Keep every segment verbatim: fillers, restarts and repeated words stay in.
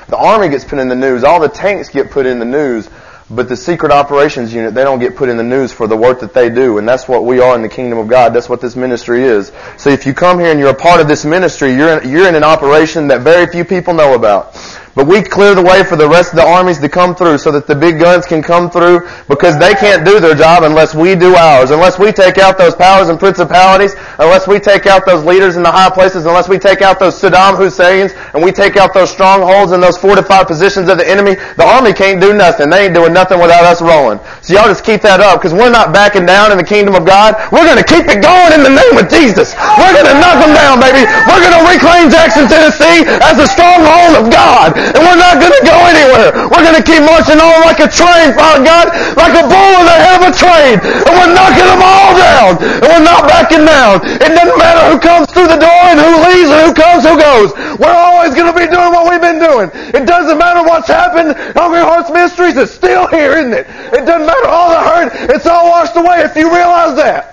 The Army gets put in the news. All the tanks get put in the news. But the Secret Operations Unit, they don't get put in the news for the work that they do. And that's what we are in the kingdom of God. That's what this ministry is. So if you come here and you're a part of this ministry, you're in, you're in an operation that very few people know about. But we clear the way for the rest of the armies to come through so that the big guns can come through, because they can't do their job unless we do ours. Unless we take out those powers and principalities, unless we take out those leaders in the high places, unless we take out those Saddam Husseins and we take out those strongholds and those fortified positions of the enemy, the army can't do nothing. They ain't doing nothing without us rolling. So y'all just keep that up, because we're not backing down in the kingdom of God. We're going to keep it going in the name of Jesus. We're going to knock them down, baby. We're going to reclaim Jackson, Tennessee as the stronghold of God. And we're not going to go anywhere. We're going to keep marching on like a train, Father God, like a bull in the head of a train. And we're knocking them all down. And we're not backing down. It doesn't matter who comes through the door and who leaves and who comes, who goes. We're always going to be doing what we've been doing. It doesn't matter what's happened. Hungry Hearts Ministries is still here, isn't it? It doesn't matter all the hurt. It's all washed away if you realize that.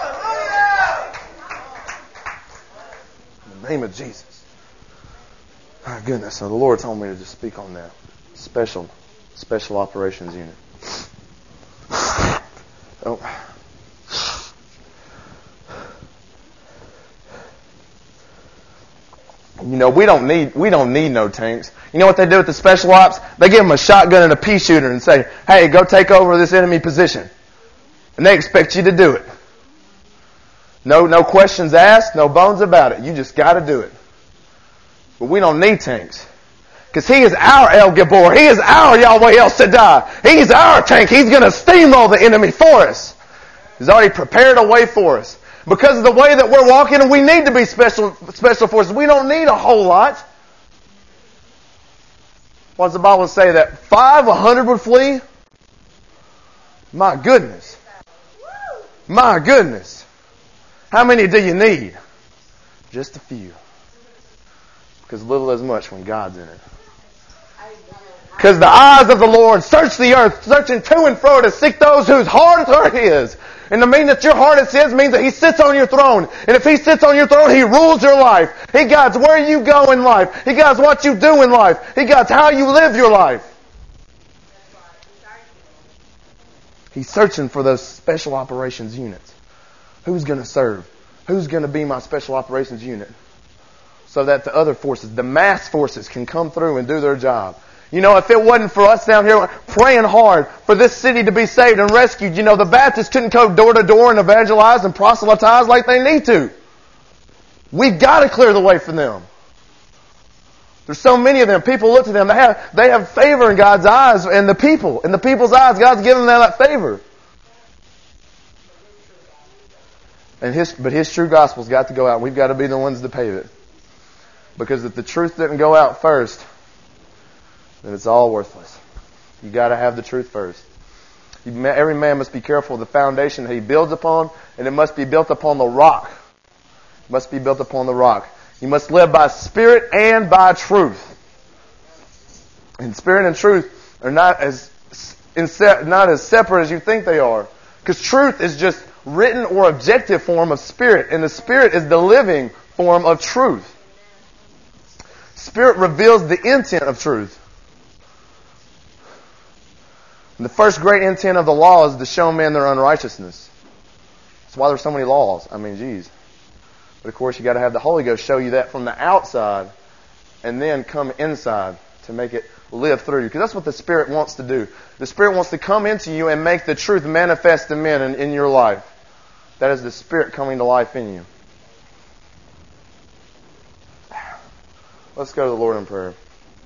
In the name of Jesus. My goodness, so the Lord told me to just speak on that. Special, Special Operations Unit. Oh. You know, we don't need, we don't need no tanks. You know what they do with the Special Ops? They give them a shotgun and a pea shooter and say, hey, go take over this enemy position. And they expect you to do it. No, no questions asked, no bones about it. You just got to do it. But we don't need tanks. Because He is our El Gabor. He is our Yahweh El Shaddai. He's our tank. He's going to steamroll the enemy for us. He's already prepared a way for us. Because of the way that we're walking, we need to be special special forces. We don't need a whole lot. What does the Bible say? That five, a hundred would flee? My goodness. My goodness. How many do you need? Just a few. Because little is much when God's in it. Because the eyes of the Lord search the earth, searching to and fro to seek those whose hearts are His. And to mean that your heart is His means that He sits on your throne. And if He sits on your throne, He rules your life. He guides where you go in life. He guides what you do in life. He guides how you live your life. He's searching for those special operations units. Who's going to serve? Who's going to be my special operations unit? So that the other forces, the mass forces, can come through and do their job. You know, if it wasn't for us down here praying hard for this city to be saved and rescued, you know, the Baptists couldn't go door to door and evangelize and proselytize like they need to. We've got to clear the way for them. There's so many of them. People look to them. They have, they have favor in God's eyes and the people. In the people's eyes, God's given them that favor. And his, but His true gospel's got to go out. We've got to be the ones to pave it. Because if the truth didn't go out first, then it's all worthless. You got to have the truth first. You, every man must be careful of the foundation that he builds upon, and it must be built upon the rock. It must be built upon the rock. You must live by spirit and by truth. And spirit and truth are not as not as separate as you think they are. Because truth is just written or objective form of spirit, and the spirit is the living form of truth. Spirit reveals the intent of truth. And the first great intent of the law is to show men their unrighteousness. That's why there's so many laws. I mean, geez. But of course, you got to have the Holy Ghost show you that from the outside, and then come inside to make it live through you. Because that's what the Spirit wants to do. The Spirit wants to come into you and make the truth manifest to men in, in your life. That is the Spirit coming to life in you. Let's go to the Lord in prayer.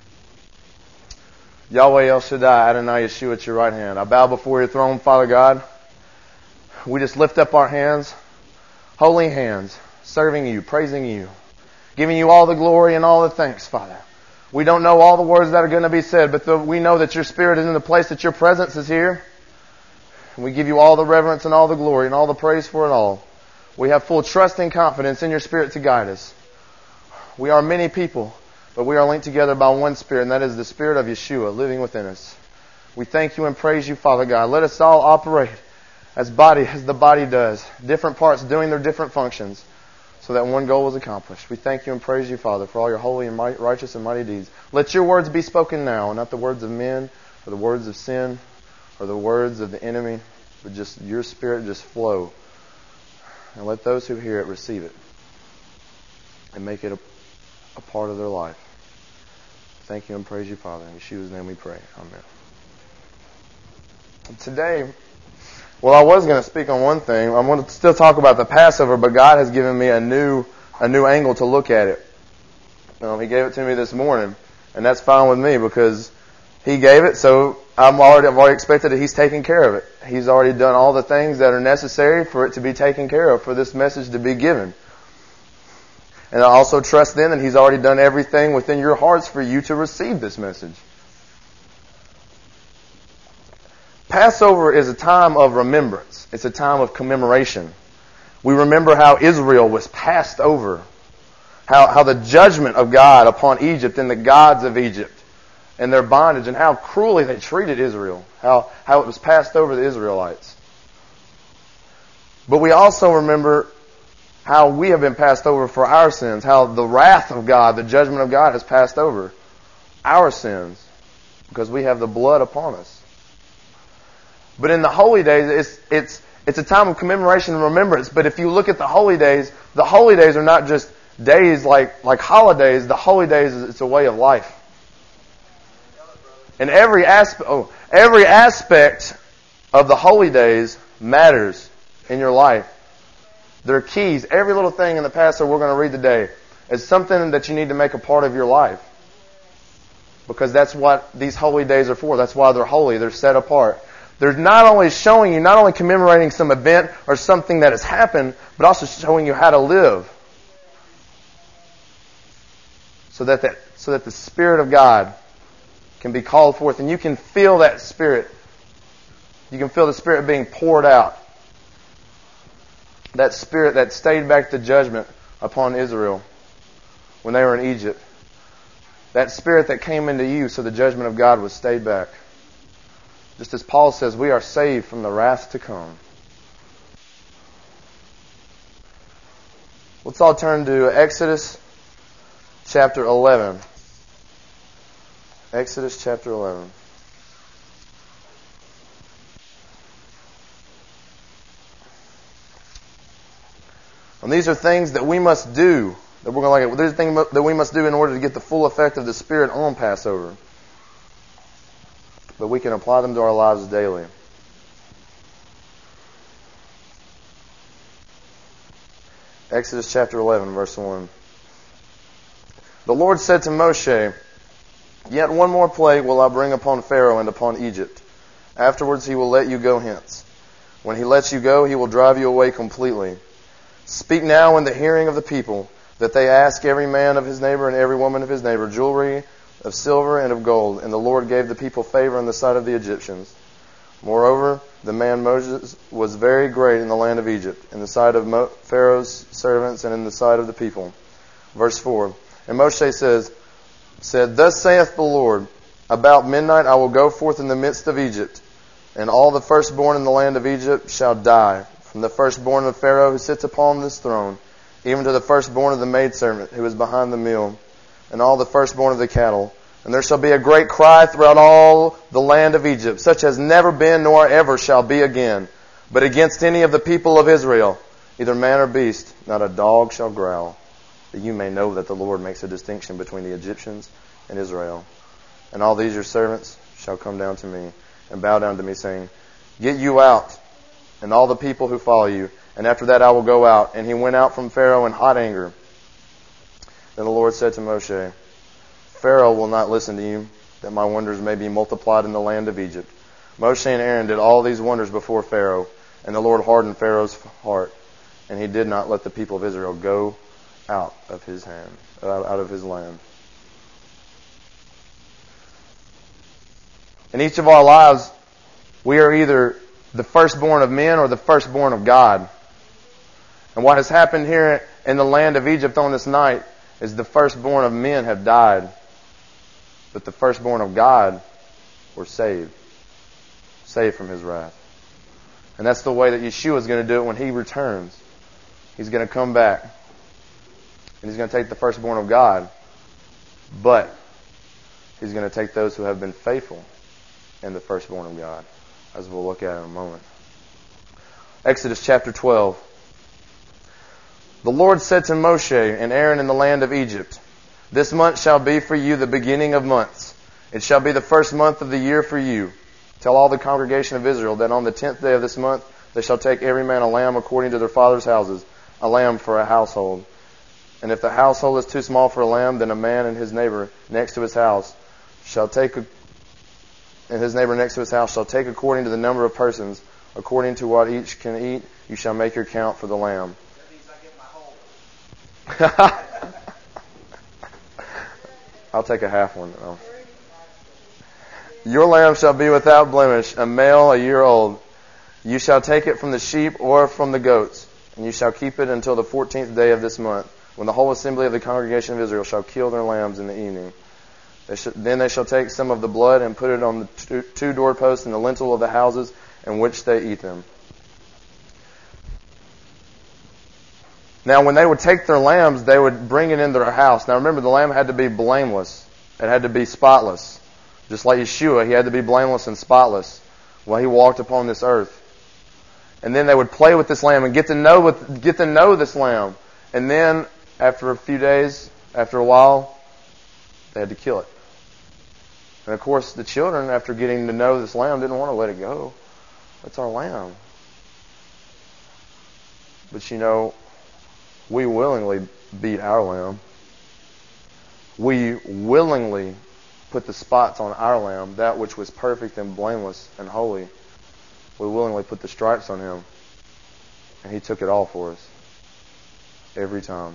Yahweh El Shaddai, Adonai Yeshua at your right hand. I bow before your throne, Father God. We just lift up our hands, holy hands, serving you, praising you, giving you all the glory and all the thanks, Father. We don't know all the words that are going to be said, but the, we know that your Spirit is in the place, that your presence is here. And we give you all the reverence and all the glory and all the praise for it all. We have full trust and confidence in your Spirit to guide us. We are many people, but we are linked together by one Spirit, and that is the Spirit of Yeshua living within us. We thank you and praise you, Father God. Let us all operate as body, as the body does. Different parts doing their different functions. so that one goal was accomplished. We thank you and praise you, Father, for all your holy and mighty, righteous and mighty deeds. Let your words be spoken now, not the words of men or the words of sin or the words of the enemy, but just your Spirit just flow. And let those who hear it receive it and make it a, a part of their life. Thank you and praise you, Father. In Yeshua's name we pray. Amen. Today, well, I was going to speak on one thing. I'm going to still talk about the Passover, but God has given me a new a new angle to look at it. Um, he gave it to me this morning, and that's fine with me because He gave it, so I'm already, I've already expected that He's taking care of it. He's already done all the things that are necessary for it to be taken care of, for this message to be given. And I also trust then that He's already done everything within your hearts for you to receive this message. Passover is a time of remembrance. It's a time of commemoration. We remember how Israel was passed over. How, how the judgment of God upon Egypt and the gods of Egypt and their bondage and how cruelly they treated Israel. How, how it was passed over the Israelites. But we also remember how we have been passed over for our sins, how the wrath of God, the judgment of God has passed over our sins because we have the blood upon us. But in the holy days, it's it's it's a time of commemoration and remembrance. But if you look at the holy days, the holy days are not just days like, like holidays. The holy days, it's a way of life. And every aspect, oh, every aspect of the holy days matters in your life. They're keys. Every little thing in the Passover we're going to read today is something that you need to make a part of your life. Because that's what these holy days are for. That's why they're holy. They're set apart. They're not only showing you, not only commemorating some event or something that has happened, but also showing you how to live. So that, that, so that the Spirit of God can be called forth. And you can feel that Spirit. You can feel the Spirit being poured out. That Spirit that stayed back the judgment upon Israel when they were in Egypt. That Spirit that came into you so the judgment of God was stayed back. Just as Paul says, we are saved from the wrath to come. Let's all turn to Exodus chapter eleven. Exodus chapter eleven. And these are things that we must do. That we're going to look at. These are things that we must do in order to get the full effect of the Spirit on Passover. But we can apply them to our lives daily. Exodus chapter eleven, verse one. The Lord said to Moshe, "Yet one more plague will I bring upon Pharaoh and upon Egypt. Afterwards he will let you go hence. When he lets you go, he will drive you away completely. Speak now in the hearing of the people, that they ask every man of his neighbor and every woman of his neighbor jewelry of silver and of gold. And the Lord gave the people favor in the sight of the Egyptians. Moreover, the man Moses was very great in the land of Egypt, in the sight of Mo- Pharaoh's servants and in the sight of the people." Verse four. And Moshe says, said, "Thus saith the Lord, about midnight I will go forth in the midst of Egypt, and all the firstborn in the land of Egypt shall die, from the firstborn of Pharaoh who sits upon this throne, even to the firstborn of the maidservant who is behind the mill, and all the firstborn of the cattle. And there shall be a great cry throughout all the land of Egypt, such as never been nor ever shall be again. But against any of the people of Israel, either man or beast, not a dog shall growl. That you may know that the Lord makes a distinction between the Egyptians and Israel. And all these your servants shall come down to me, and bow down to me, saying, Get you out, and all the people who follow you. And after that I will go out." And he went out from Pharaoh in hot anger. Then the Lord said to Moshe, "Pharaoh will not listen to you, that my wonders may be multiplied in the land of Egypt." Moshe and Aaron did all these wonders before Pharaoh, and the Lord hardened Pharaoh's heart, and he did not let the people of Israel go out of his hand, out of his land. In each of our lives, we are either the firstborn of men or the firstborn of God. And what has happened here in the land of Egypt on this night is the firstborn of men have died, but the firstborn of God were saved. Saved from His wrath. And that's the way that Yeshua is going to do it when He returns. He's going to come back. And He's going to take the firstborn of God. But He's going to take those who have been faithful in the firstborn of God, as we'll look at in a moment. Exodus chapter twelve. The Lord said to Moshe and Aaron in the land of Egypt, "This month shall be for you the beginning of months. It shall be the first month of the year for you. Tell all the congregation of Israel that on the tenth day of this month they shall take every man a lamb according to their father's houses, a lamb for a household. And if the household is too small for a lamb, then a man and his neighbor next to his house shall take a, and his neighbor next to his house shall take according to the number of persons, according to what each can eat. You shall make your count for the lamb." That means I get my whole. I'll take a half one though. "Your lamb shall be without blemish, a male a year old. You shall take it from the sheep or from the goats, and you shall keep it until the fourteenth day of this month, when the whole assembly of the congregation of Israel shall kill their lambs in the evening. They sh- then they shall take some of the blood and put it on the two, two doorposts and the lintel of the houses in which they eat them." Now, when they would take their lambs, they would bring it into their house. Now, remember, the lamb had to be blameless. It had to be spotless. Just like Yeshua, He had to be blameless and spotless while He walked upon this earth. And then they would play with this lamb and get to know with, get to know this lamb. And then, after a few days, after a while, they had to kill it. And of course, the children, after getting to know this lamb, didn't want to let it go. It's our lamb. But you know, we willingly beat our lamb. We willingly put the spots on our lamb, that which was perfect and blameless and holy. We willingly put the stripes on Him. And He took it all for us. Every time.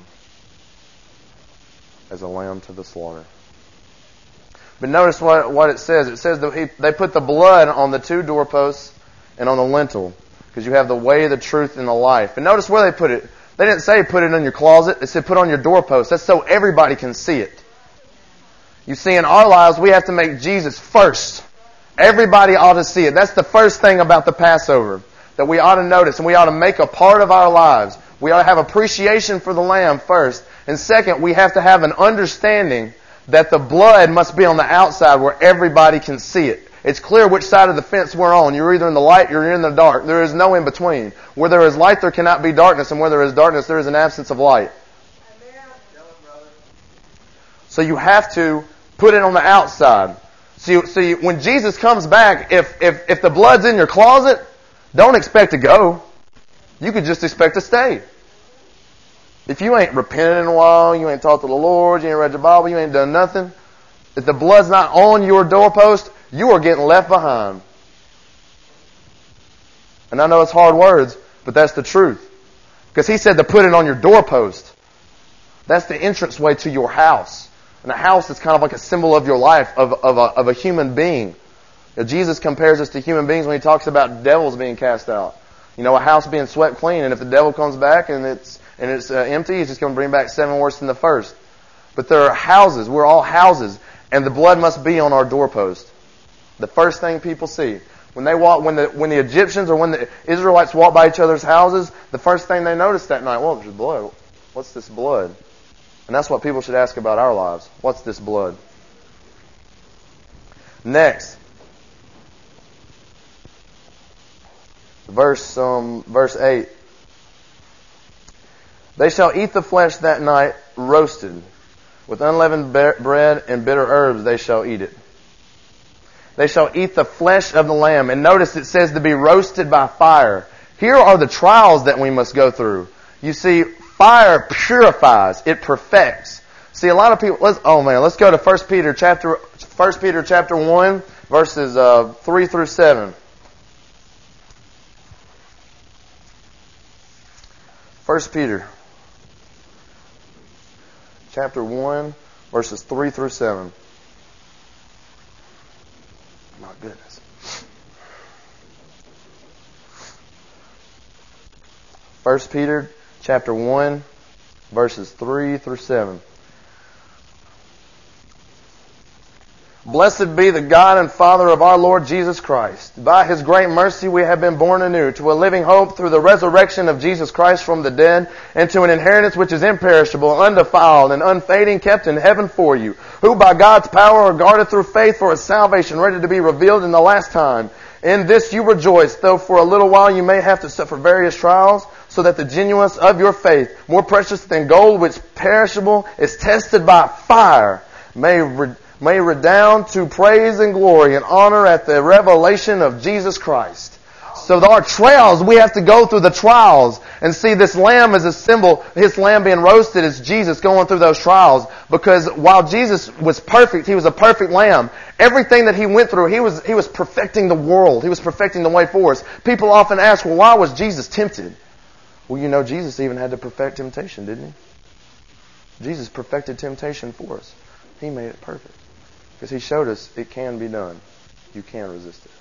As a lamb to the slaughter. But notice what, what it says. It says that he, they put the blood on the two doorposts and on the lintel. Because you have the way, the truth, and the life. And notice where they put it. They didn't say put it in your closet. They said put it on your doorpost. That's so everybody can see it. You see, in our lives, we have to make Jesus first. Everybody ought to see it. That's the first thing about the Passover that we ought to notice, and we ought to make a part of our lives. We ought to have appreciation for the Lamb first. And second, we have to have an understanding that the blood must be on the outside where everybody can see it. It's clear which side of the fence we're on. You're either in the light, you're in the dark. There is no in between. Where there is light, there cannot be darkness, and where there is darkness, there is an absence of light. So you have to put it on the outside. So, you, so you, when Jesus comes back, if, if, if the blood's in your closet, don't expect to go. You could just expect to stay. If you ain't repented in a while, you ain't talked to the Lord, you ain't read the Bible, you ain't done nothing, if the blood's not on your doorpost, you are getting left behind. And I know it's hard words, but that's the truth. Because He said to put it on your doorpost. That's the entranceway to your house. And a house is kind of like a symbol of your life, of, of, a, of a human being. Now, Jesus compares us to human beings when He talks about devils being cast out. You know, a house being swept clean, and if the devil comes back and it's and it's uh, empty, he's just going to bring back seven worse than the first. But there are houses. We're all houses, and the blood must be on our doorpost. The first thing people see when they walk, when the when the Egyptians or when the Israelites walk by each other's houses, the first thing they notice that night, well, there's blood. What's this blood? And that's what people should ask about our lives. What's this blood? Next, verse um, verse eight. They shall eat the flesh that night roasted. With unleavened bread and bitter herbs they shall eat it. They shall eat the flesh of the lamb. And notice it says to be roasted by fire. Here are the trials that we must go through. You see, fire purifies. It perfects. See, a lot of people, let's, oh man, let's go to First Peter chapter, First Peter chapter one, verses uh, three through seven. First Peter chapter one, verses three through seven. My goodness. First Peter chapter one, verses three through seven. Blessed be the God and Father of our Lord Jesus Christ. By His great mercy we have been born anew to a living hope through the resurrection of Jesus Christ from the dead, and to an inheritance which is imperishable, undefiled, and unfading, kept in heaven for you, who by God's power are guarded through faith for a salvation ready to be revealed in the last time. In this you rejoice, though for a little while you may have to suffer various trials, so that the genuineness of your faith, more precious than gold which perishable, is tested by fire, may re- may redound to praise and glory and honor at the revelation of Jesus Christ. So our trials, we have to go through the trials. And see, this lamb is a symbol, his lamb being roasted is Jesus going through those trials. Because while Jesus was perfect, He was a perfect lamb. Everything that He went through, He was, He was perfecting the world. He was perfecting the way for us. People often ask, well, why was Jesus tempted? Well, you know, Jesus even had to perfect temptation, didn't He? Jesus perfected temptation for us. He made it perfect. Because He showed us it can be done. You can resist it.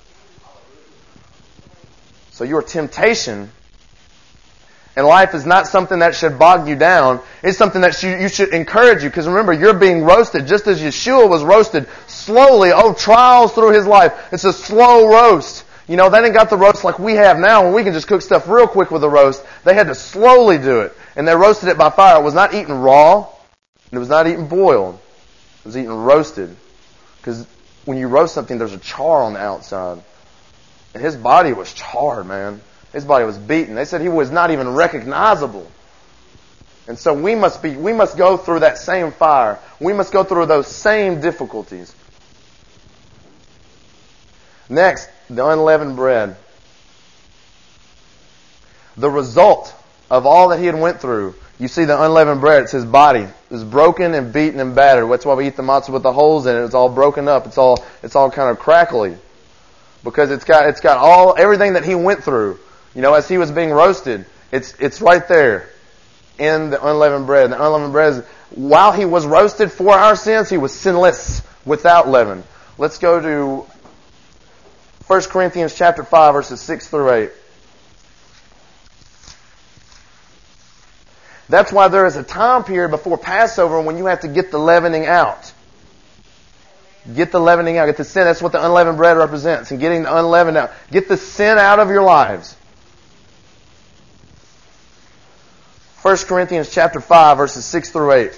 So your temptation in life is not something that should bog you down. It's something that you, you should encourage you. Because remember, you're being roasted just as Yeshua was roasted slowly. Oh, trials through His life. It's a slow roast. You know, they didn't got the roast like we have now, when we can just cook stuff real quick with a roast. They had to slowly do it. And they roasted it by fire. It was not eaten raw. And it was not eaten boiled. It was eaten roasted. Because when you roast something, there's a char on the outside. And His body was charred, man. His body was beaten. They said He was not even recognizable. And so we must be, we must go through that same fire. We must go through those same difficulties. Next, the unleavened bread. The result of all that He had went through. You see the unleavened bread, it's His body. It was broken and beaten and battered. That's why we eat the matzah with the holes in it. It's all broken up. It's all, it's all kind of crackly. Because it's got, it's got all, everything that He went through. You know, as He was being roasted, it's, it's right there in the unleavened bread. The unleavened bread is, while He was roasted for our sins, He was sinless without leaven. Let's go to First Corinthians chapter five, verses six through eight. That's why there is a time period before Passover when you have to get the leavening out. Get the leavening out. Get the sin. That's what the unleavened bread represents. And getting the unleavened out. Get the sin out of your lives. First Corinthians chapter five, verses six through eight.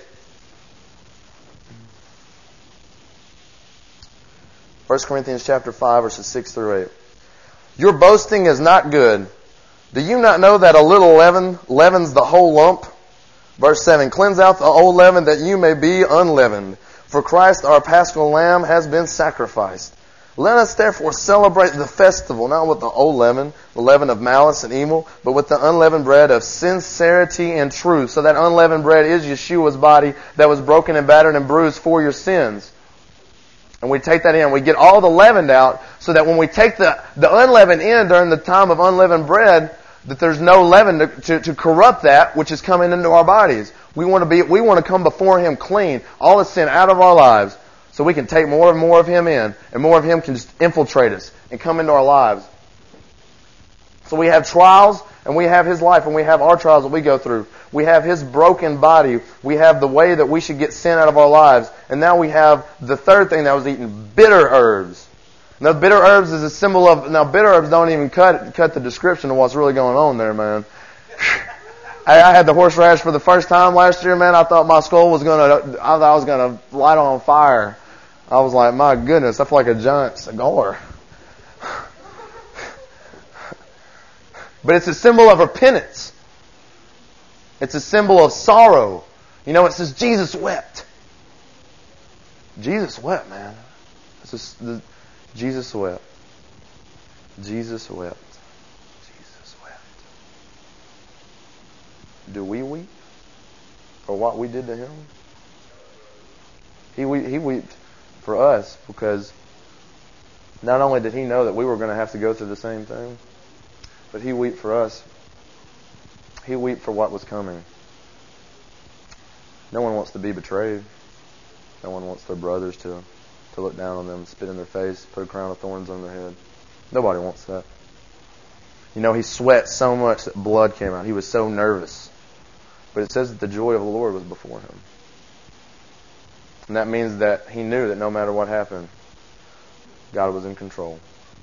First Corinthians chapter five, verses six through eight. Your boasting is not good. Do you not know that a little leaven leavens the whole lump? Verse seven, cleanse out the old leaven that you may be unleavened. For Christ our Paschal Lamb has been sacrificed. Let us therefore celebrate the festival, not with the old leaven, the leaven of malice and evil, but with the unleavened bread of sincerity and truth. So that unleavened bread is Yeshua's body that was broken and battered and bruised for your sins. And we take that in. We get all the leavened out so that when we take the, the unleavened in during the time of unleavened bread, that there's no leaven to, to, to corrupt that which is coming into our bodies. We want to be, we want to come before Him clean, all the sin out of our lives, so we can take more and more of Him in, and more of Him can just infiltrate us and come into our lives. So we have trials, and we have His life, and we have our trials that we go through. We have His broken body. We have the way that we should get sin out of our lives. And now we have the third thing that was eaten, bitter herbs. Now, bitter herbs is a symbol of, now bitter herbs don't even cut cut the description of what's really going on there, man. I, I had the horseradish for the first time last year, man. I thought my skull was going to, I thought I was going to light on fire. I was like, my goodness, I feel like a giant cigar. But it's a symbol of repentance. It's a symbol of sorrow. You know, it says Jesus wept. Jesus wept, man. It's just, the, Jesus wept. Jesus wept. Jesus wept. Do we weep for what we did to Him? He we, He wept for us because not only did He know that we were going to have to go through the same thing, but He wept for us. He wept for what was coming. No one wants to be betrayed. No one wants their brothers to, to look down on them, spit in their face, put a crown of thorns on their head. Nobody wants that. You know, He sweat so much that blood came out. He was so nervous. But it says that the joy of the Lord was before Him. And that means that He knew that no matter what happened, God was in control.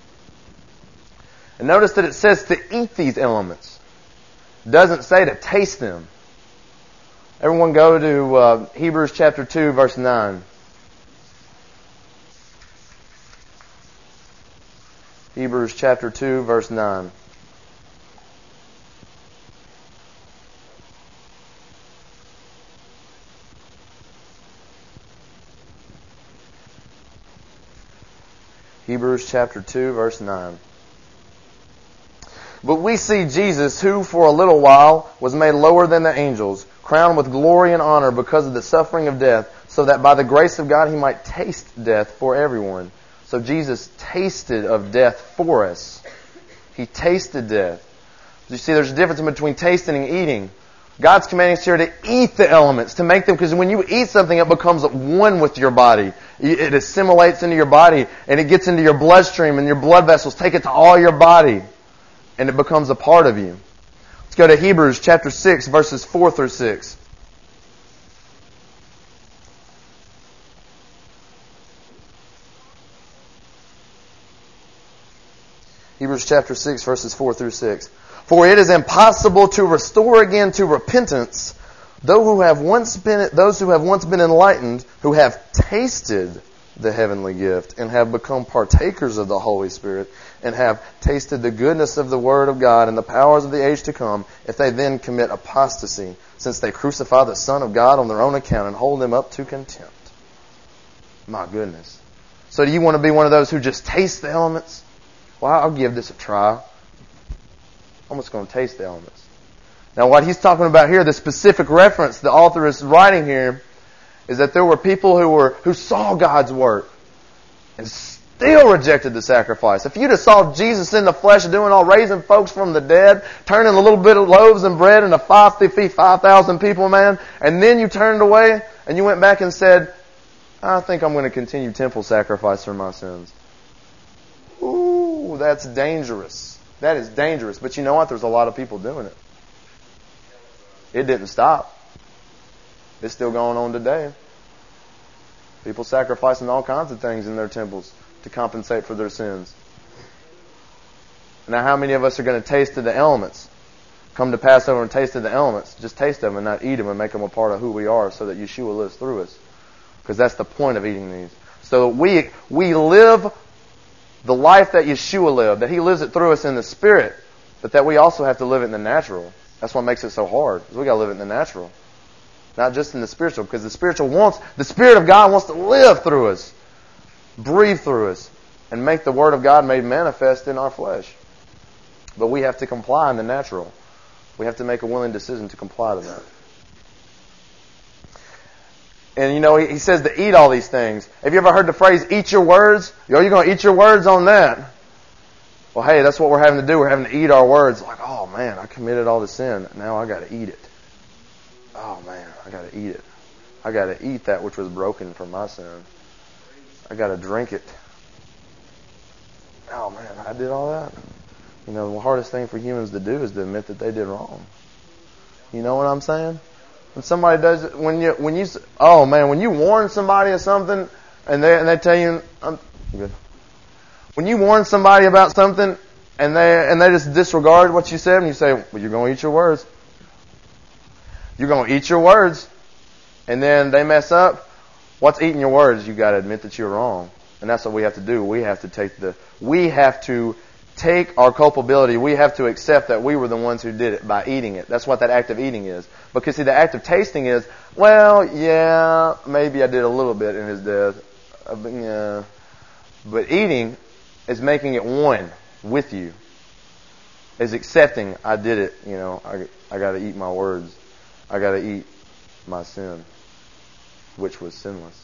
And notice that it says to eat these elements. It doesn't say to taste them. Everyone go to uh, Hebrews chapter two, verse nine. Hebrews chapter two, verse nine. Hebrews chapter two, verse nine. But we see Jesus, who for a little while was made lower than the angels, crowned with glory and honor because of the suffering of death, so that by the grace of God He might taste death for everyone. So Jesus tasted of death for us. He tasted death. You see, there's a difference between tasting and eating. God's commanding us here to eat the elements, to make them, because when you eat something, it becomes one with your body. It assimilates into your body, and it gets into your bloodstream, and your blood vessels take it to all your body, and it becomes a part of you. Let's go to Hebrews chapter six, verses four through six. Hebrews chapter six, verses four through six. For it is impossible to restore again to repentance those who have once been, those who have once been enlightened, who have tasted the heavenly gift and have become partakers of the Holy Spirit and have tasted the goodness of the Word of God and the powers of the age to come, if they then commit apostasy, since they crucify the Son of God on their own account and hold Him up to contempt. My goodness. So do you want to be one of those who just taste the elements? Well, I'll give this a try. I'm just going to taste the elements. Now what he's talking about here, the specific reference the author is writing here, is that there were people who were who saw God's work and still rejected the sacrifice. If you'd have saw Jesus in the flesh doing all, raising folks from the dead, turning a little bit of loaves and bread into five, feed five thousand people, man, and then you turned away and you went back and said, I think I'm going to continue temple sacrifice for my sins. Ooh, that's dangerous. That is dangerous. But you know what? There's a lot of people doing it. It didn't stop. It's still going on today. People sacrificing all kinds of things in their temples to compensate for their sins. Now, how many of us are going to taste of the elements? Come to Passover and taste of the elements. Just taste them and not eat them and make them a part of who we are so that Yeshua lives through us. Because that's the point of eating these. So we we live the life that Yeshua lived, that He lives it through us in the Spirit, but that we also have to live it in the natural. That's what makes it so hard. Because we got to live it in the natural, not just in the spiritual. Because the spiritual wants, the Spirit of God wants to live through us, breathe through us, and make the Word of God made manifest in our flesh. But we have to comply in the natural. We have to make a willing decision to comply to that. And you know, he, he says to eat all these things. Have you ever heard the phrase, eat your words? Yo, you're going to eat your words on that. Well, hey, that's what we're having to do. We're having to eat our words. Like, oh man, I committed all this sin. Now I got to eat it. Oh man, I got to eat it. I got to eat that which was broken for my sin. I got to drink it. Oh man, I did all that. You know, the hardest thing for humans to do is to admit that they did wrong. You know what I'm saying? When somebody does it, when you, when you, oh man, when you warn somebody of something and they, and they tell you, I'm good. When you warn somebody about something and they, and they just disregard what you said and you say, well, you're going to eat your words. You're going to eat your words. And then they mess up. What's eating your words? You got to admit that you're wrong. And that's what we have to do. We have to take the, we have to take our culpability. We have to accept that we were the ones who did it by eating it. That's what that act of eating is. Because see, the act of tasting is, well, yeah, maybe I did a little bit in His death. Uh, but, yeah. But eating is making it one with you. Is accepting, I did it, you know, I, I got to eat my words. I got to eat my sin, which was sinless.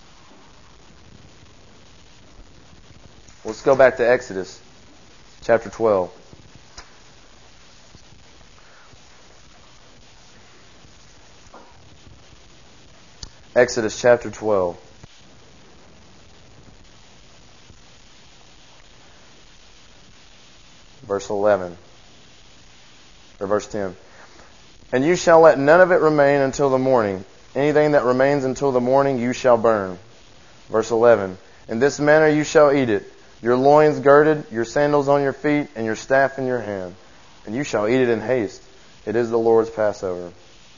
Let's go back to Exodus chapter twelve. Exodus chapter twelve. Verse eleven. Or verse ten. And you shall let none of it remain until the morning. Anything that remains until the morning you shall burn. Verse eleven. In this manner you shall eat it. your loins girded, your sandals on your feet, and your staff in your hand. And you shall eat it in haste. It is the Lord's Passover.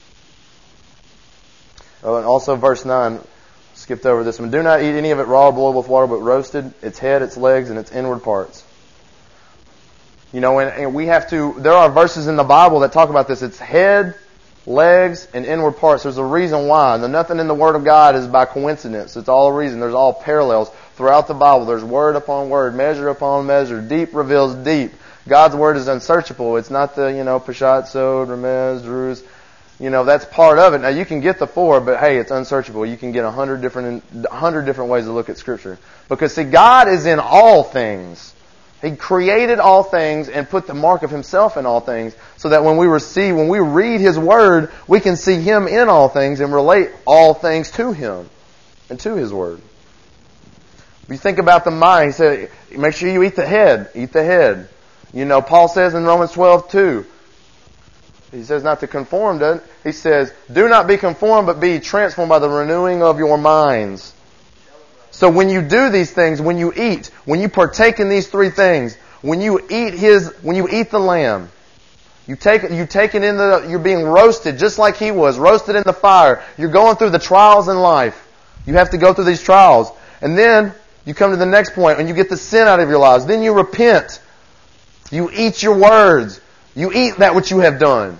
Oh, and also verse nine, skipped over this one. Do not eat any of it raw or boiled with water, but roasted, its head, its legs, and its inward parts. You know, and, and we have to, there are verses in the Bible that talk about this. It's head, legs, and inward parts. There's a reason why. And nothing in the Word of God is by coincidence. It's all a reason. There's all parallels throughout the Bible. There's word upon word, measure upon measure. Deep reveals deep. God's Word is unsearchable. It's not the, you know, Peshat, Sod, Remez, Druze. You know, that's part of it. Now, you can get the four, but hey, it's unsearchable. You can get a hundred different, a hundred different ways to look at Scripture. Because, see, God is in all things. He created all things and put the mark of Himself in all things, so that when we receive, when we read His Word, we can see Him in all things and relate all things to Him and to His Word. If you think about the mind, He said, make sure you eat the head. Eat the head. You know, Paul says in Romans twelve two, he says not to conform, doesn't it? He says, do not be conformed, but be transformed by the renewing of your minds. So when you do these things, when you eat, when you partake in these three things, when you eat His, when you eat the lamb, you take, you take it in the, you're being roasted just like He was, roasted in the fire. You're going through the trials in life. You have to go through these trials. And then you come to the next point and you get the sin out of your lives. Then you repent. You eat your words. You eat that which you have done.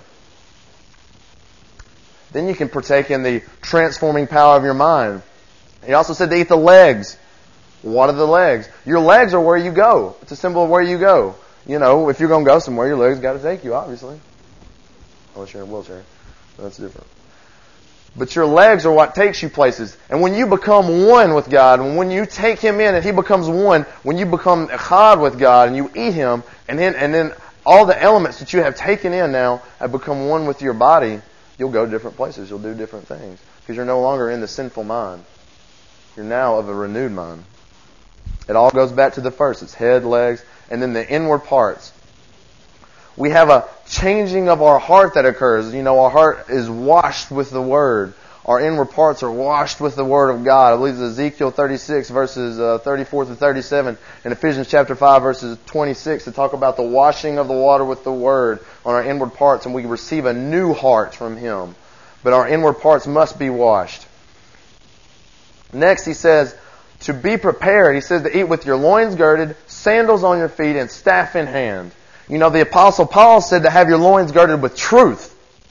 Then you can partake in the transforming power of your mind. He also said to eat the legs. What are the legs? Your legs are where you go. It's a symbol of where you go. You know, if you're going to go somewhere, your legs got to take you, obviously. Unless you're in a wheelchair. That's different. But your legs are what takes you places. And when you become one with God, and when you take Him in and He becomes one, when you become echad with God and you eat Him, and then and then all the elements that you have taken in now have become one with your body, you'll go different places. You'll do different things. Because you're no longer in the sinful mind. You're now of a renewed mind. It all goes back to the first. It's head, legs, and then the inward parts. We have a changing of our heart that occurs. You know, our heart is washed with the Word. Our inward parts are washed with the Word of God. I believe it's Ezekiel thirty-six, verses uh, thirty-four through thirty-seven, and Ephesians chapter five, verses twenty-six, to talk about the washing of the water with the Word on our inward parts, and we receive a new heart from Him. But our inward parts must be washed. Next, he says, to be prepared, he says to eat with your loins girded, sandals on your feet, and staff in hand. You know, the Apostle Paul said to have your loins girded with truth.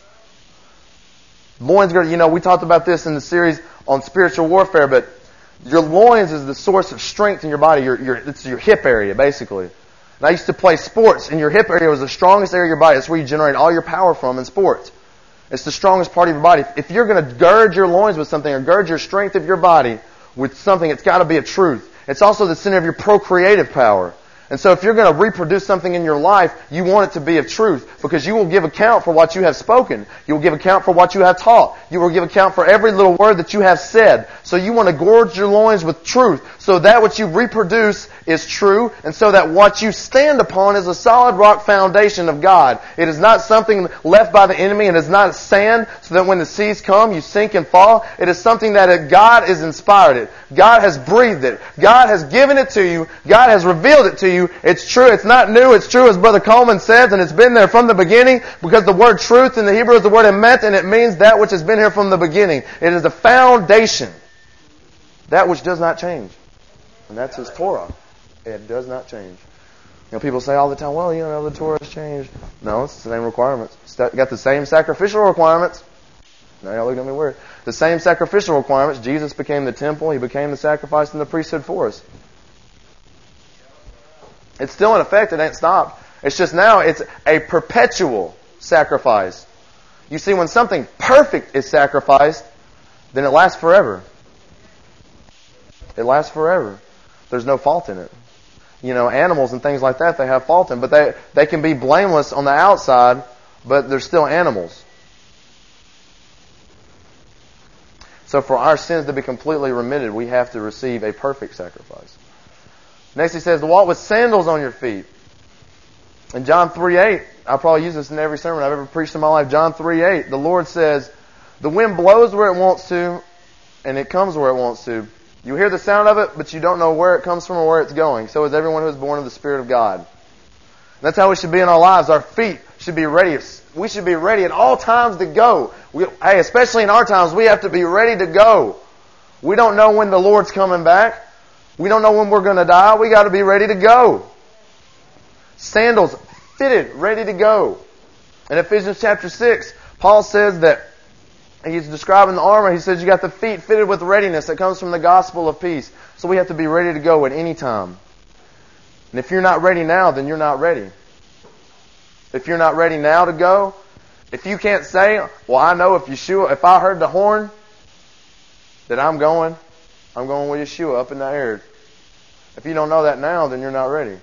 Loins girded, you know, we talked about this in the series on spiritual warfare, but your loins is the source of strength in your body. Your, your, it's your hip area, basically. And I used to play sports, and your hip area was the strongest area of your body. That's where you generate all your power from in sports. It's the strongest part of your body. If you're going to gird your loins with something, or gird your strength of your body with something, it's got to be a truth. It's also the center of your procreative power. And so if you're going to reproduce something in your life, you want it to be of truth, because you will give account for what you have spoken. You will give account for what you have taught. You will give account for every little word that you have said. So you want to gorge your loins with truth, so that what you reproduce is true, and so that what you stand upon is a solid rock foundation of God. It is not something left by the enemy. It is not sand, so that when the seas come, you sink and fall. It is something that God has inspired it. God has breathed it. God has given it to you. God has revealed it to you. It's true. It's not new. It's true, as Brother Coleman says, and it's been there from the beginning, because the word truth in the Hebrew is the word emet, and it means that which has been here from the beginning. It is the foundation. That which does not change. And that's His Torah. It does not change. You know, people say all the time, well, you know, the Torah has changed. No, it's the same requirements. It's got the same sacrificial requirements. Now y'all look at me weird. The same sacrificial requirements. Jesus became the temple. He became the sacrifice and the priesthood for us. It's still in effect. It ain't stopped. It's just now it's a perpetual sacrifice. You see, when something perfect is sacrificed, then it lasts forever. It lasts forever. There's no fault in it. You know, animals and things like that, they have fault in, but they, they can be blameless on the outside, but they're still animals. So for our sins to be completely remitted, we have to receive a perfect sacrifice. Next he says, to walk with sandals on your feet. In John three eight, I'll probably use this in every sermon I've ever preached in my life. John three eight, the Lord says, the wind blows where it wants to, and it comes where it wants to, You hear the sound of it, but you don't know where it comes from or where it's going. So is everyone who is born of the Spirit of God. That's how we should be in our lives. Our feet should be ready. We should be ready at all times to go. We, hey, especially in our times, we have to be ready to go. We don't know when the Lord's coming back. We don't know when we're going to die. We got to be ready to go. Sandals fitted, ready to go. In Ephesians chapter six, Paul says that he's describing the armor. He says you got the feet fitted with readiness that comes from the gospel of peace. So we have to be ready to go at any time. And if you're not ready now, then you're not ready. If you're not ready now to go, if you can't say, well, I know if Yeshua, if I heard the horn, that I'm going, I'm going with Yeshua up in the air. If you don't know that now, then you're not ready.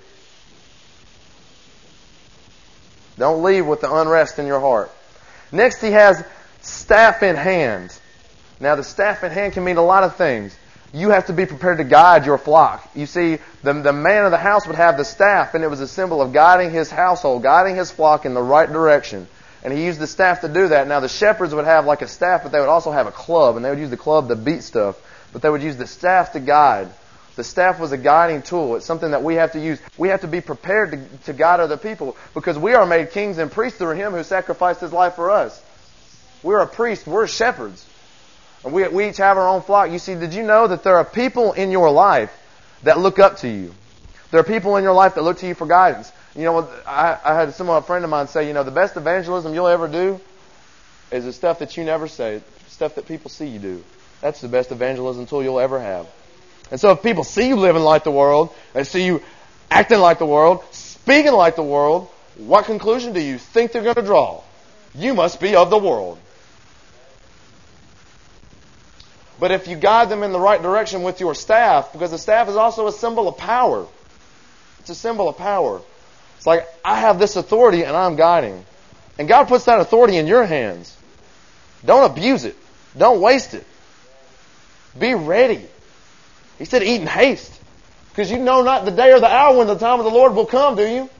Don't leave with the unrest in your heart. Next, he has staff in hand. Now, the staff in hand can mean a lot of things. You have to be prepared to guide your flock. You see, the, the man of the house would have the staff, and it was a symbol of guiding his household, guiding his flock in the right direction. And he used the staff to do that. Now, the shepherds would have like a staff, but they would also have a club, and they would use the club to beat stuff. But they would use the staff to guide. The staff was a guiding tool. It's something that we have to use. We have to be prepared to, to guide other people, because we are made kings and priests through Him who sacrificed His life for us. We're a priest. We're shepherds. And we, we each have our own flock. You see, did you know that there are people in your life that look up to you? There are people in your life that look to you for guidance. You know, I, I had someone, a friend of mine say, you know, the best evangelism you'll ever do is the stuff that you never say, stuff that people see you do. That's the best evangelism tool you'll ever have. And so if people see you living like the world, and see you acting like the world, speaking like the world, what conclusion do you think they're going to draw? You must be of the world. But if you guide them in the right direction with your staff, because the staff is also a symbol of power. It's a symbol of power. It's like, I have this authority and I'm guiding. And God puts that authority in your hands. Don't abuse it. Don't waste it. Be ready. He said, eat in haste. Because you know not the day or the hour when the time of the Lord will come, do you?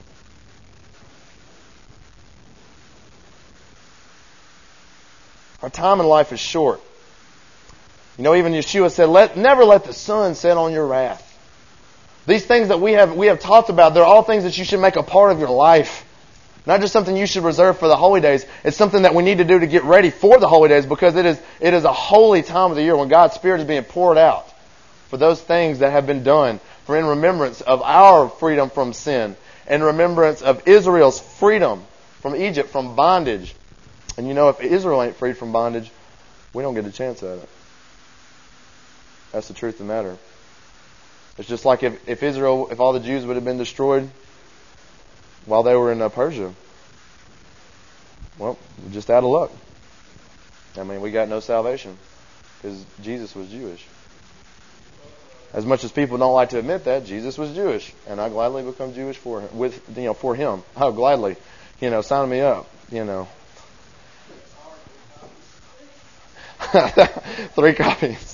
Our time in life is short. You know, even Yeshua said, "Let never let the sun set on your wrath." These things that we have we have talked about, they're all things that you should make a part of your life. Not just something you should reserve for the holy days. It's something that we need to do to get ready for the holy days, because it is it is a holy time of the year when God's Spirit is being poured out for those things that have been done, for in remembrance of our freedom from sin, in remembrance of Israel's freedom from Egypt, from bondage. And you know, if Israel ain't freed from bondage, we don't get a chance at it. That's the truth of the matter. It's just like if, if Israel, if all the Jews would have been destroyed while they were in uh, Persia. Well, just out of luck. I mean, we got no salvation because Jesus was Jewish. As much as people don't like to admit that, Jesus was Jewish, and I gladly become Jewish for him, with you know for Him. Oh, gladly, you know, sign me up. You know, three copies.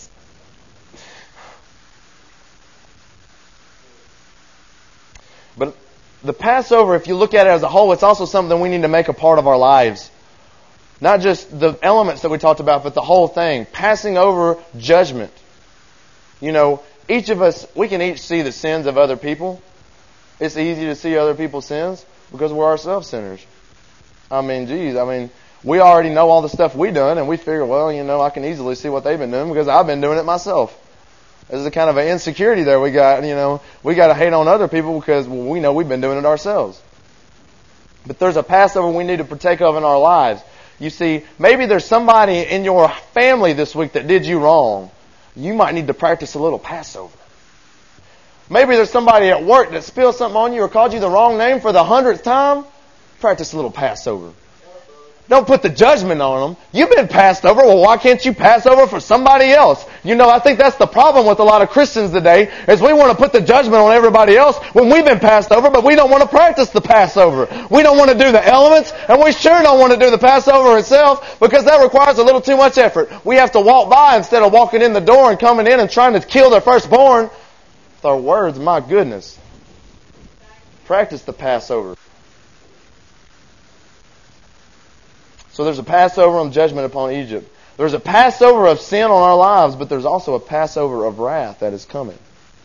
But the Passover, if you look at it as a whole, it's also something we need to make a part of our lives. Not just the elements that we talked about, but the whole thing. Passing over judgment. You know, each of us, we can each see the sins of other people. It's easy to see other people's sins because we're ourselves sinners. I mean, geez, I mean, we already know all the stuff we've done, and we figure, well, you know, I can easily see what they've been doing because I've been doing it myself. There's a kind of an insecurity there we got, you know. We got to hate on other people because well, we know we've been doing it ourselves. But there's a Passover we need to partake of in our lives. You see, maybe there's somebody in your family this week that did you wrong. You might need to practice a little Passover. Maybe there's somebody at work that spilled something on you or called you the wrong name for the hundredth time. Practice a little Passover. Don't put the judgment on them. You've been passed over. Well, why can't you pass over for somebody else? You know, I think that's the problem with a lot of Christians today, is we want to put the judgment on everybody else when we've been passed over, but we don't want to practice the Passover. We don't want to do the elements, and we sure don't want to do the Passover itself, because that requires a little too much effort. We have to walk by instead of walking in the door and coming in and trying to kill their firstborn. With our words, my goodness. Practice the Passover. So there's a Passover and judgment upon Egypt. There's a Passover of sin on our lives, but there's also a Passover of wrath that is coming.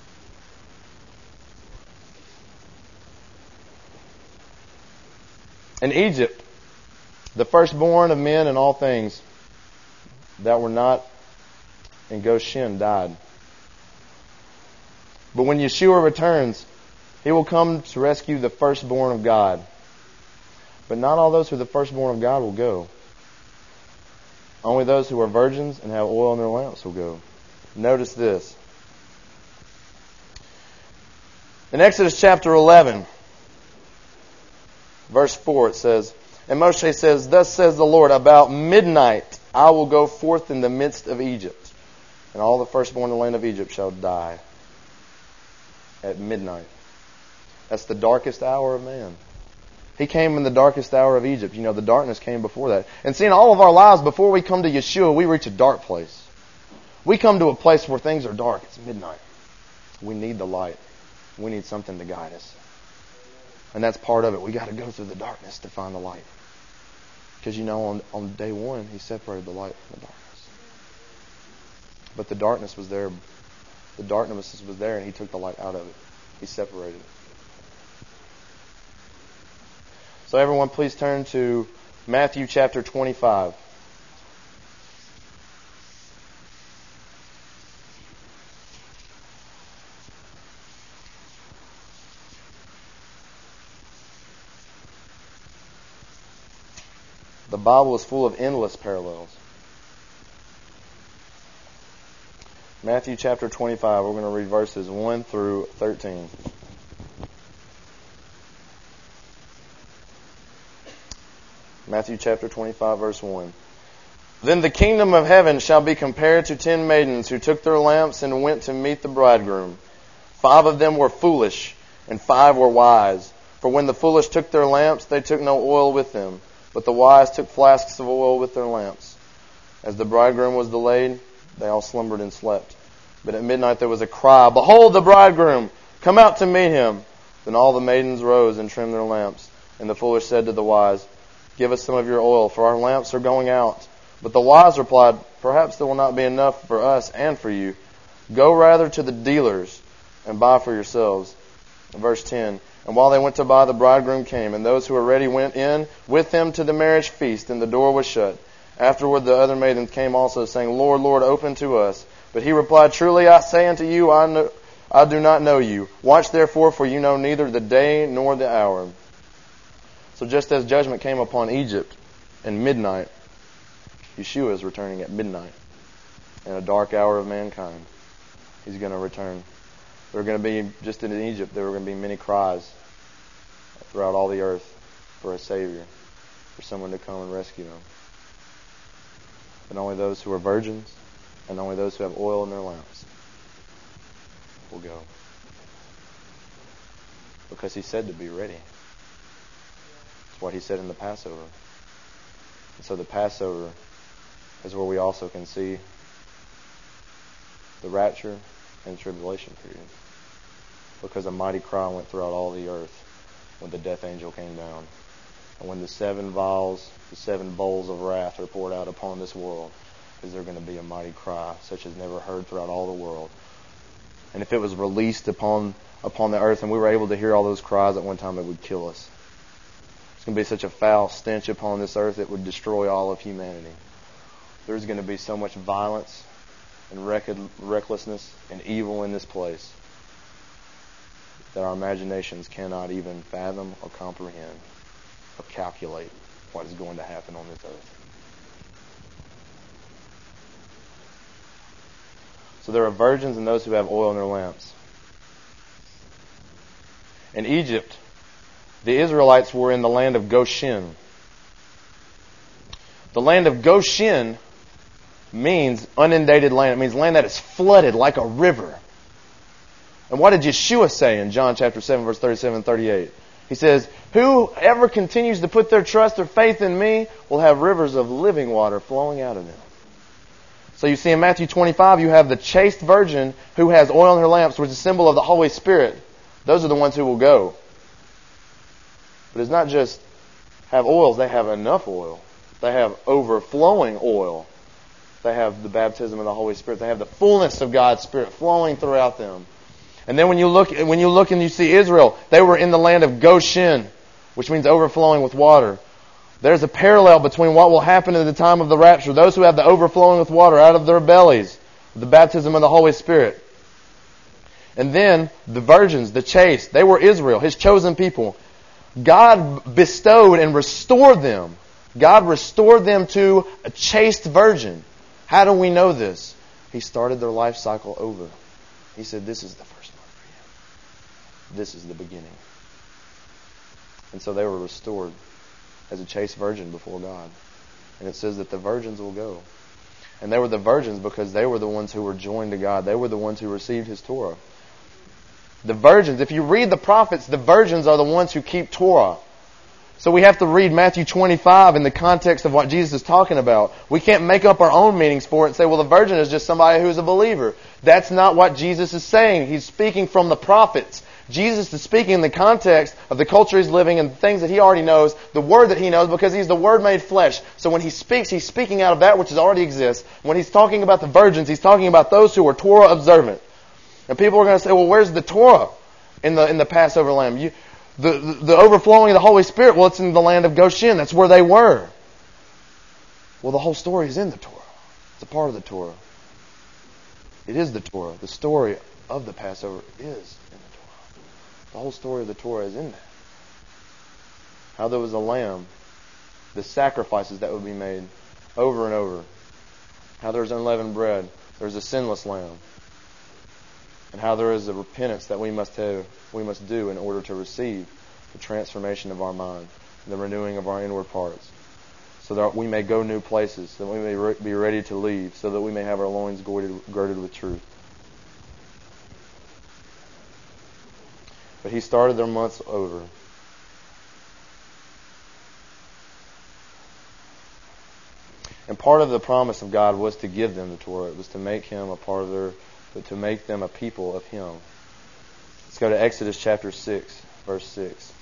In Egypt, the firstborn of men and all things that were not in Goshen died. But when Yeshua returns, He will come to rescue the firstborn of God. But not all those who are the firstborn of God will go. Only those who are virgins and have oil in their lamps will go. Notice this. In Exodus chapter eleven, verse four, it says, and Moshe says, thus says the Lord, about midnight I will go forth in the midst of Egypt, and all the firstborn in the land of Egypt shall die. At midnight. That's the darkest hour of man. He came in the darkest hour of Egypt. You know, the darkness came before that. And see, in all of our lives, before we come to Yeshua, we reach a dark place. We come to a place where things are dark. It's midnight. We need the light. We need something to guide us. And that's part of it. We got to go through the darkness to find the light. Because, you know, on, on day one, He separated the light from the darkness. But the darkness was there. The darkness was there, and He took the light out of it. He separated it. So everyone, please turn to Matthew chapter twenty-five. The Bible is full of endless parallels. Matthew chapter twenty-five, we're going to read verses one through thirteen. Matthew chapter twenty-five, verse one. Then the kingdom of heaven shall be compared to ten maidens who took their lamps and went to meet the bridegroom. Five of them were foolish, and five were wise. For when the foolish took their lamps, they took no oil with them, but the wise took flasks of oil with their lamps. As the bridegroom was delayed, they all slumbered and slept. But at midnight there was a cry, behold the bridegroom, come out to meet him. Then all the maidens rose and trimmed their lamps. And the foolish said to the wise, give us some of your oil, for our lamps are going out. But the wise replied, perhaps there will not be enough for us and for you. Go rather to the dealers and buy for yourselves. Verse ten. And while they went to buy, the bridegroom came, and those who were ready went in with him to the marriage feast, and the door was shut. Afterward the other maidens came also, saying, Lord, Lord, open to us. But he replied, truly I say unto you, I, know, I do not know you. Watch therefore, for you know neither the day nor the hour. So just as judgment came upon Egypt in midnight, Yeshua is returning at midnight. In a dark hour of mankind, He's going to return. There are going to be, just in Egypt, there are going to be many cries throughout all the earth for a Savior, for someone to come and rescue them. But only those who are virgins and only those who have oil in their lamps will go. Because He said to be ready. It's what He said in the Passover. And so the Passover is where we also can see the rapture and tribulation period. Because a mighty cry went throughout all the earth when the death angel came down. And when the seven vials, the seven bowls of wrath are poured out upon this world, is there going to be a mighty cry such as never heard throughout all the world. And if it was released upon upon the earth and we were able to hear all those cries at one time, it would kill us. It's going to be such a foul stench upon this earth it would destroy all of humanity. There's going to be so much violence and recklessness and evil in this place that our imaginations cannot even fathom or comprehend or calculate what is going to happen on this earth. So there are virgins and those who have oil in their lamps. In Egypt, the Israelites were in the land of Goshen. The land of Goshen means uninundated land. It means land that is flooded like a river. And what did Yeshua say in John chapter seven, verse thirty-seven and thirty-eight? He says, whoever continues to put their trust or faith in me will have rivers of living water flowing out of them. So you see in Matthew twenty-five, you have the chaste virgin who has oil in her lamps, which is a symbol of the Holy Spirit. Those are the ones who will go. But it's not just have oils, they have enough oil. They have overflowing oil. they have the baptism of the Holy Spirit. They have the fullness of God's Spirit flowing throughout them. And then when you look, when you look and you see Israel, they were in the land of Goshen, which means overflowing with water. There's a parallel between what will happen at the time of the rapture. Those who have the overflowing with water out of their bellies, the baptism of the Holy Spirit. And then the virgins, the chaste, they were Israel, His chosen people. God bestowed and restored them. God restored them to a chaste virgin. How do we know this? He started their life cycle over. He said, this is the first one for you. This is the beginning. And so they were restored as a chaste virgin before God. And it says that the virgins will go. And they were the virgins because they were the ones who were joined to God. They were the ones who received His Torah. The virgins, if you read the prophets, the virgins are the ones who keep Torah. So we have to read Matthew twenty-five in the context of what Jesus is talking about. We can't make up our own meanings for it and say, well, the virgin is just somebody who's a believer. That's not what Jesus is saying. He's speaking from the prophets. Jesus is speaking in the context of the culture He's living and the things that He already knows, the Word that He knows, because He's the Word made flesh. So when He speaks, He's speaking out of that which already exists. When He's talking about the virgins, He's talking about those who are Torah observant. And people are going to say, well, where's the Torah in the in the Passover lamb? You, the, the, the overflowing of the Holy Spirit, well, it's in the land of Goshen. That's where they were. Well, the whole story is in the Torah. It's a part of the Torah. It is the Torah. The story of the Passover is in the Torah. The whole story of the Torah is in that. How there was a lamb, the sacrifices that would be made over and over. How there's unleavened bread. There's a sinless lamb. And how there is a repentance that we must have, we must do in order to receive the transformation of our mind, the renewing of our inward parts, so that we may go new places, so that we may re- be ready to leave, so that we may have our loins girded, girded with truth. But He started their months over. And part of the promise of God was to give them the Torah. It was to make Him a part of their, but to make them a people of Him. Let's go to Exodus chapter six, verse six.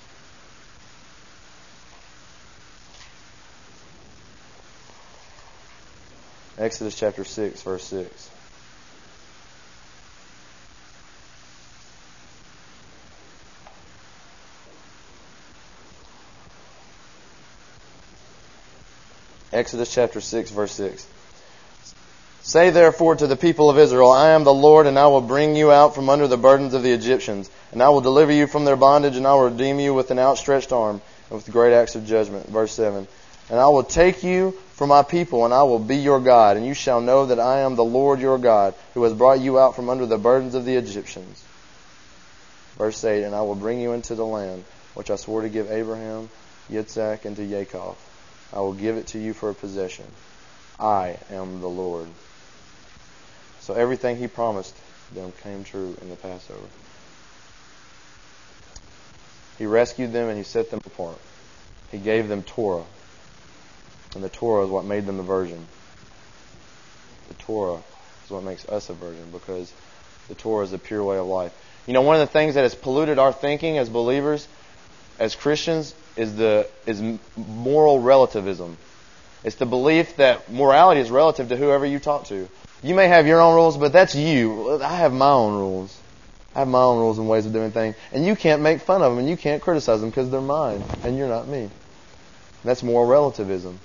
Exodus chapter six, verse six. Exodus chapter six, verse six. Say therefore to the people of Israel, I am the Lord, and I will bring you out from under the burdens of the Egyptians, and I will deliver you from their bondage, and I will redeem you with an outstretched arm, and with great acts of judgment. Verse seven. And I will take you for my people, and I will be your God, and you shall know that I am the Lord your God, who has brought you out from under the burdens of the Egyptians. Verse eight. And I will bring you into the land which I swore to give Abraham, Yitzhak, and to Jacob. I will give it to you for a possession. I am the Lord. So everything He promised them came true in the Passover. He rescued them and He set them apart. He gave them Torah. And the Torah is what made them a virgin. The Torah is what makes us a virgin, because the Torah is the pure way of life. You know, one of the things that has polluted our thinking as believers, as Christians, is the is moral relativism. It's the belief that morality is relative to whoever you talk to. You may have your own rules, but that's you. I have my own rules. I have my own rules and ways of doing things. And you can't make fun of them, and you can't criticize them because they're mine, and you're not me. That's moral relativism.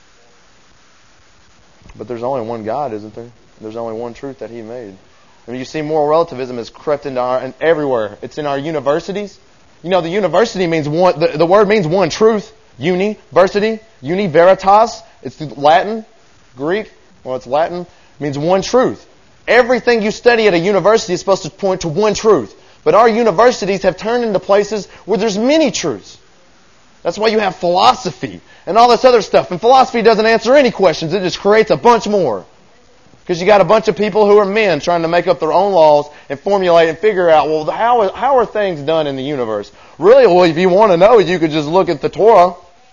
But there's only one God, isn't there? There's only one truth that He made. I mean, you see, moral relativism has crept into our, and everywhere. It's in our universities. You know, the university means one, the, the word means one truth. Uni, versity, uni veritas. It's Latin, Greek. Well, it's Latin. It means one truth. Everything you study at a university is supposed to point to one truth. But our universities have turned into places where there's many truths. That's why you have philosophy and all this other stuff. And philosophy doesn't answer any questions. It just creates a bunch more. Because you got a bunch of people who are men trying to make up their own laws and formulate and figure out, well, how, how are things done in the universe? Really, well, if you want to know, you could just look at the Torah.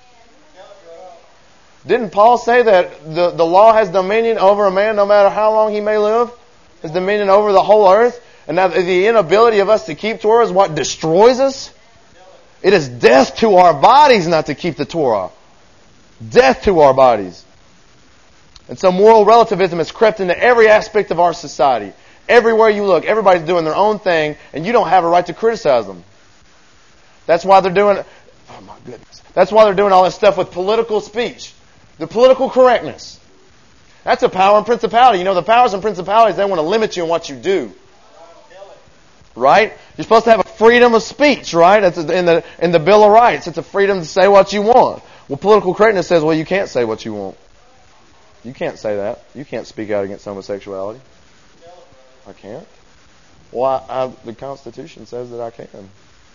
Didn't Paul say that the, the law has dominion over a man no matter how long he may live? Has dominion over the whole earth? And now the inability of us to keep Torah is what destroys us? It is death to our bodies not to keep the Torah. Death to our bodies. And so moral relativism has crept into every aspect of our society. Everywhere you look, everybody's doing their own thing, and you don't have a right to criticize them. That's why they're doing, oh my goodness, that's why they're doing all this stuff with political speech. The political correctness. That's a power and principality. You know, the powers and principalities, they want to limit you in what you do. Right? You're supposed to have a freedom of speech, right? That's in the in the Bill of Rights. It's a freedom to say what you want. Well, political correctness says, well, you can't say what you want. You can't say that. You can't speak out against homosexuality. I can't. Well, I, I, the Constitution says that I can.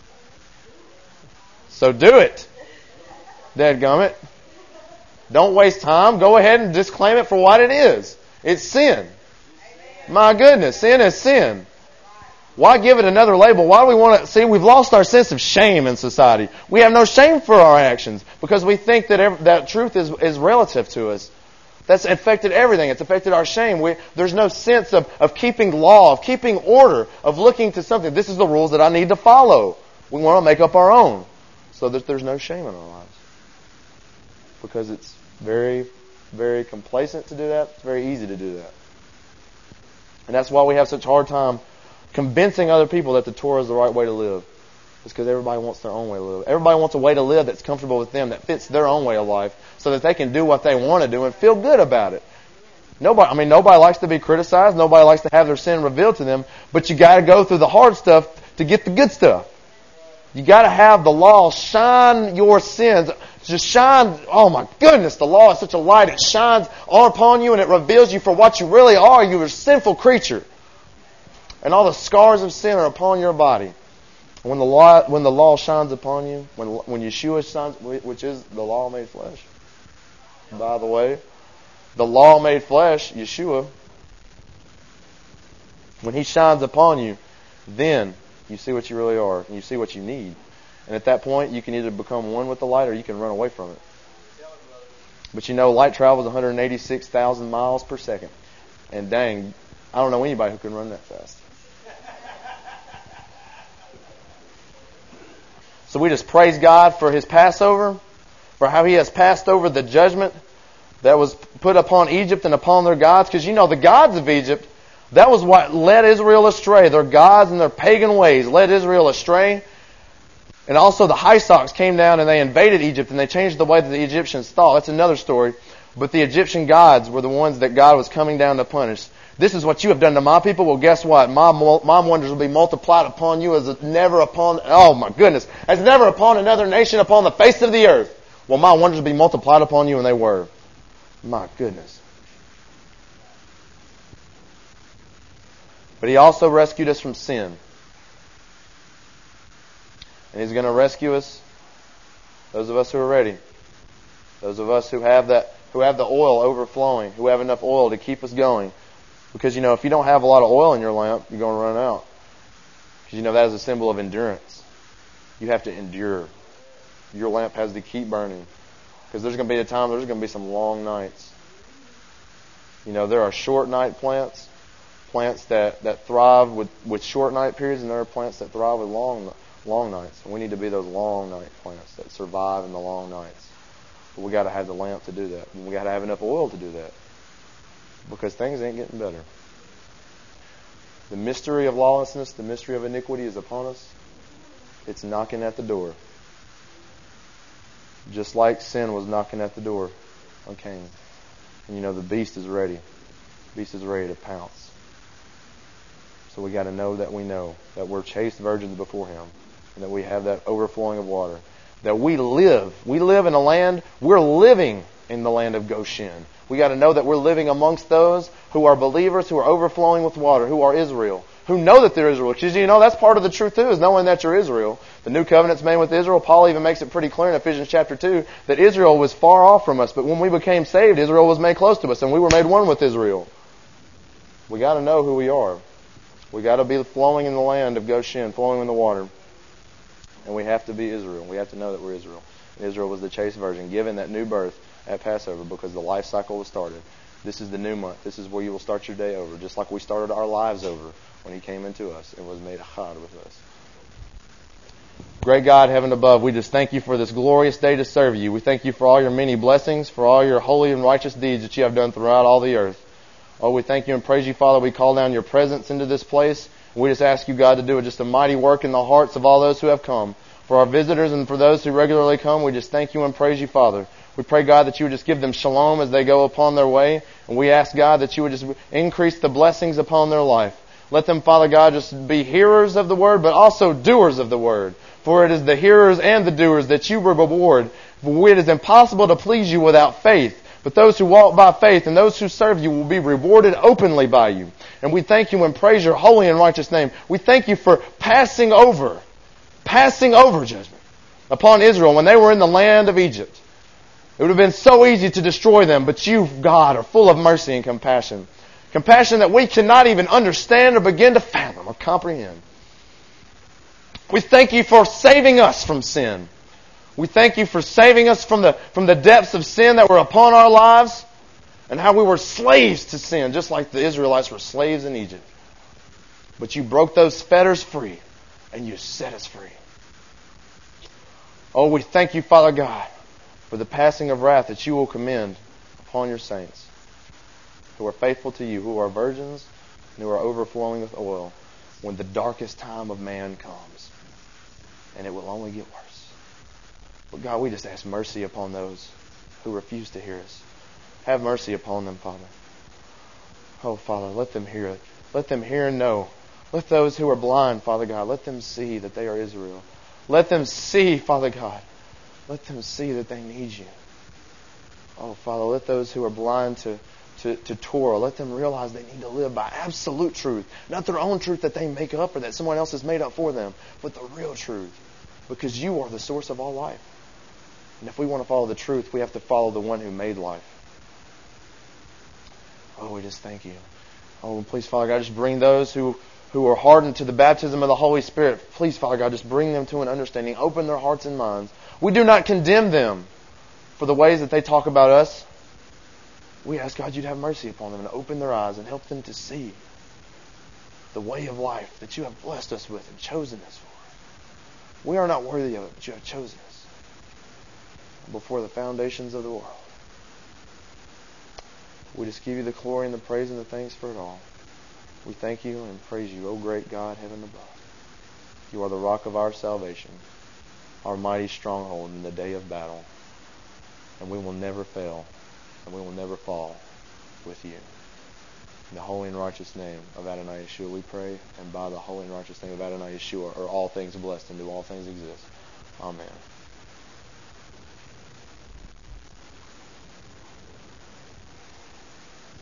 So do it. Dadgummit. Don't waste time. Go ahead and just claim it for what it is. It's sin. My goodness, sin is sin. Why give it another label? Why do we want to... See, we've lost our sense of shame in society. We have no shame for our actions because we think that every, that truth is, is relative to us. That's affected everything. It's affected our shame. We, there's no sense of, of keeping law, of keeping order, of looking to something. This is the rules that I need to follow. We want to make up our own so that there's no shame in our lives. Because it's very, very complacent to do that. It's very easy to do that. And that's why we have such a hard time convincing other people that the Torah is the right way to live. It's because everybody wants their own way to live. Everybody wants a way to live that's comfortable with them, that fits their own way of life, so that they can do what they want to do and feel good about it. Nobody, I mean, nobody likes to be criticized. Nobody likes to have their sin revealed to them. But you got to go through the hard stuff to get the good stuff. You got to have the law shine your sins. Just shine. Oh my goodness, the law is such a light. It shines all upon you and it reveals you for what you really are. You're a sinful creature. And all the scars of sin are upon your body. When the law, when the law shines upon you, when when Yeshua shines, which is the law made flesh, by the way, the law made flesh, Yeshua, when He shines upon you, then you see what you really are, and you see what you need. And at that point, you can either become one with the light or you can run away from it. But you know, light travels one hundred eighty-six thousand miles per second. And dang, I don't know anybody who can run that fast. So we just praise God for His Passover, for how He has passed over the judgment that was put upon Egypt and upon their gods. Because you know, the gods of Egypt, that was what led Israel astray. Their gods and their pagan ways led Israel astray. And also the Hysox came down and they invaded Egypt and they changed the way that the Egyptians thought. That's another story. But the Egyptian gods were the ones that God was coming down to punish. This is what you have done to my people. Well, guess what? My, my wonders will be multiplied upon you as never upon, oh my goodness, as never upon another nation upon the face of the earth. Well, my wonders will be multiplied upon you, and they were. My goodness. But He also rescued us from sin. And He's going to rescue us, those of us who are ready. Those of us who have that, who have the oil overflowing, who have enough oil to keep us going. Because, you know, if you don't have a lot of oil in your lamp, you're going to run out. Because, you know, that is a symbol of endurance. You have to endure. Your lamp has to keep burning. Because there's going to be a time, there's going to be some long nights. You know, there are short night plants, plants that, that thrive with, with short night periods, and there are plants that thrive with long long nights. And we need to be those long night plants that survive in the long nights. But we got to have the lamp to do that. And we got to have enough oil to do that. Because things ain't getting better. The mystery of lawlessness, the mystery of iniquity is upon us. It's knocking at the door. Just like sin was knocking at the door on Cain. And you know, the beast is ready. The beast is ready to pounce. So we got to know that we know that we're chaste virgins before Him. And that we have that overflowing of water. That we live. We live in a land, we're living in the land of Goshen. We got to know that we're living amongst those who are believers, who are overflowing with water, who are Israel, who know that they're Israel. Because you know, that's part of the truth too, is knowing that you're Israel. The new covenant's made with Israel. Paul even makes it pretty clear in Ephesians chapter two that Israel was far off from us. But when we became saved, Israel was made close to us, and we were made one with Israel. We got to know who we are. We got to be flowing in the land of Goshen, flowing in the water. And we have to be Israel. We have to know that we're Israel. And Israel was the chaste virgin, given that new birth at Passover because the life cycle was started. This is the new month. This is where you will start your day over, just like we started our lives over when He came into us and was made achad with us. Great God, heaven above, we just thank you for this glorious day to serve you. We thank you for all your many blessings, for all your holy and righteous deeds that you have done throughout all the earth. Oh, we thank you and praise you, Father. We call down your presence into this place. We just ask you, God, to do just a mighty work in the hearts of all those who have come. For our visitors and for those who regularly come, we just thank you and praise you, Father. We pray, God, that you would just give them shalom as they go upon their way. And we ask, God, that you would just increase the blessings upon their life. Let them, Father God, just be hearers of the word, but also doers of the word. For it is the hearers and the doers that you will reward. For it is impossible to please you without faith. But those who walk by faith and those who serve you will be rewarded openly by you. And we thank you and praise your holy and righteous name. We thank you for passing over, passing over judgment upon Israel when they were in the land of Egypt. It would have been so easy to destroy them, but you, God, are full of mercy and compassion. Compassion that we cannot even understand or begin to fathom or comprehend. We thank you for saving us from sin. We thank you for saving us from the, from the depths of sin that were upon our lives and how we were slaves to sin, just like the Israelites were slaves in Egypt. But you broke those fetters free and you set us free. Oh, we thank you, Father God, for the passing of wrath that you will commend upon your saints who are faithful to you, who are virgins and who are overflowing with oil when the darkest time of man comes. And it will only get worse. But God, we just ask mercy upon those who refuse to hear us. Have mercy upon them, Father. Oh, Father, let them hear it. Let them hear and know. Let those who are blind, Father God, let them see that they are Israel. Let them see, Father God, let them see that they need you. Oh, Father, let those who are blind to, to, to Torah, let them realize they need to live by absolute truth. Not their own truth that they make up or that someone else has made up for them, but the real truth. Because you are the source of all life. And if we want to follow the truth, we have to follow the one who made life. Oh, we just thank you. Oh, please, Father God, just bring those who, who are hardened to the baptism of the Holy Spirit. Please, Father God, just bring them to an understanding. Open their hearts and minds. We do not condemn them for the ways that they talk about us. We ask God you'd have mercy upon them and open their eyes and help them to see the way of life that you have blessed us with and chosen us for. We are not worthy of it, but you have chosen us before the foundations of the world. We just give you the glory and the praise and the thanks for it all. We thank you and praise you, O great God, heaven above. You are the rock of our salvation, our mighty stronghold in the day of battle. And we will never fail, and we will never fall with you. In the holy and righteous name of Adonai Yeshua we pray, and by the holy and righteous name of Adonai Yeshua are all things blessed and do all things exist. Amen.